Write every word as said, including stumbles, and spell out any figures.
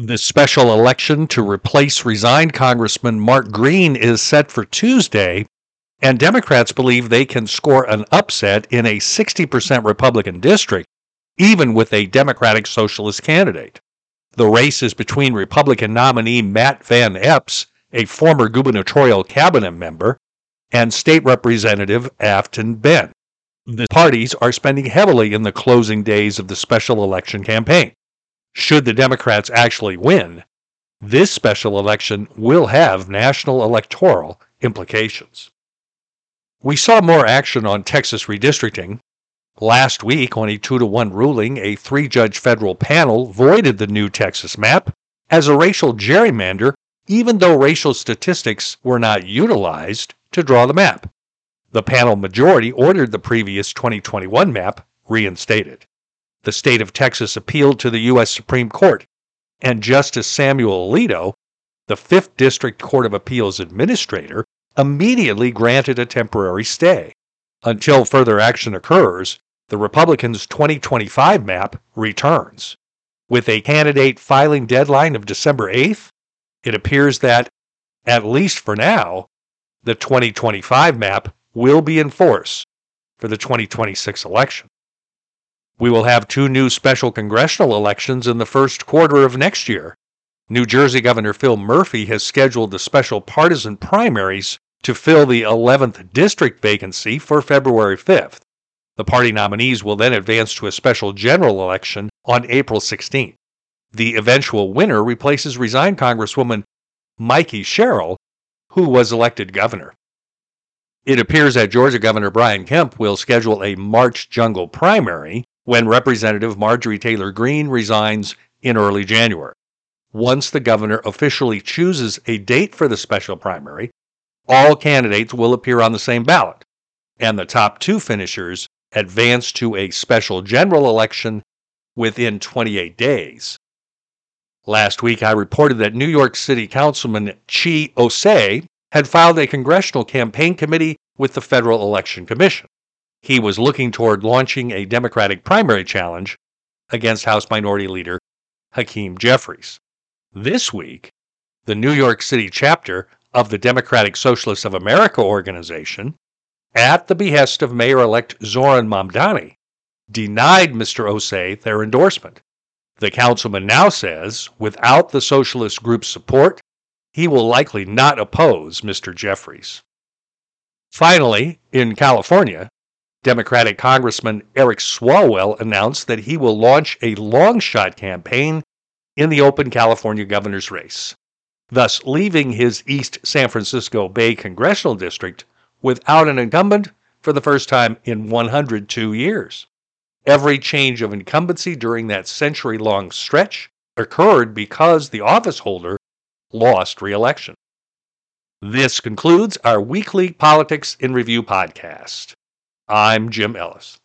The special election to replace resigned Congressman Mark Green is set for Tuesday, and Democrats believe they can score an upset in a sixty percent Republican district, even with a Democratic Socialist candidate. The race is between Republican nominee Matt Van Epps, a former gubernatorial cabinet member, and State Representative Afton Benn. The parties are spending heavily in the closing days of the special election campaign. Should the Democrats actually win, this special election will have national electoral implications. We saw more action on Texas redistricting. Last week, on a two to one ruling, a three-judge federal panel voided the new Texas map as a racial gerrymander, even though racial statistics were not utilized to draw the map. The panel majority ordered the previous twenty twenty-one map reinstated. The state of Texas appealed to the U S Supreme Court, and Justice Samuel Alito, the fifth District Court of Appeals administrator, immediately granted a temporary stay. Until further action occurs, the Republicans' twenty twenty-five map returns. With a candidate filing deadline of December eighth, it appears that, at least for now, the twenty twenty-five map will be in force for the twenty twenty-six election. We will have two new special congressional elections in the first quarter of next year. New Jersey Governor Phil Murphy has scheduled the special partisan primaries to fill the eleventh district vacancy for February fifth. The party nominees will then advance to a special general election on April sixteenth. The eventual winner replaces resigned Congresswoman Mikey Sherrill, who was elected governor. It appears that Georgia Governor Brian Kemp will schedule a March jungle primary when Representative Marjorie Taylor Greene resigns in early January. Once the governor officially chooses a date for the special primary, all candidates will appear on the same ballot, and the top two finishers advance to a special general election within twenty-eight days. Last week, I reported that New York City Councilman Chi Osei had filed a congressional campaign committee with the Federal Election Commission. He was looking toward launching a Democratic primary challenge against House Minority Leader Hakeem Jeffries. This week, the New York City chapter of the Democratic Socialists of America organization, at the behest of Mayor-elect Zoran Mamdani, denied Mister Osei their endorsement. The councilman now says, without the socialist group's support, he will likely not oppose Mister Jeffries. Finally, in California, Democratic Congressman Eric Swalwell announced that he will launch a long-shot campaign in the open California governor's race, thus leaving his East San Francisco Bay congressional district without an incumbent for the first time in one hundred two years. Every change of incumbency during that century-long stretch occurred because the office holder lost re-election. This concludes our weekly Politics in Review podcast. I'm Jim Ellis.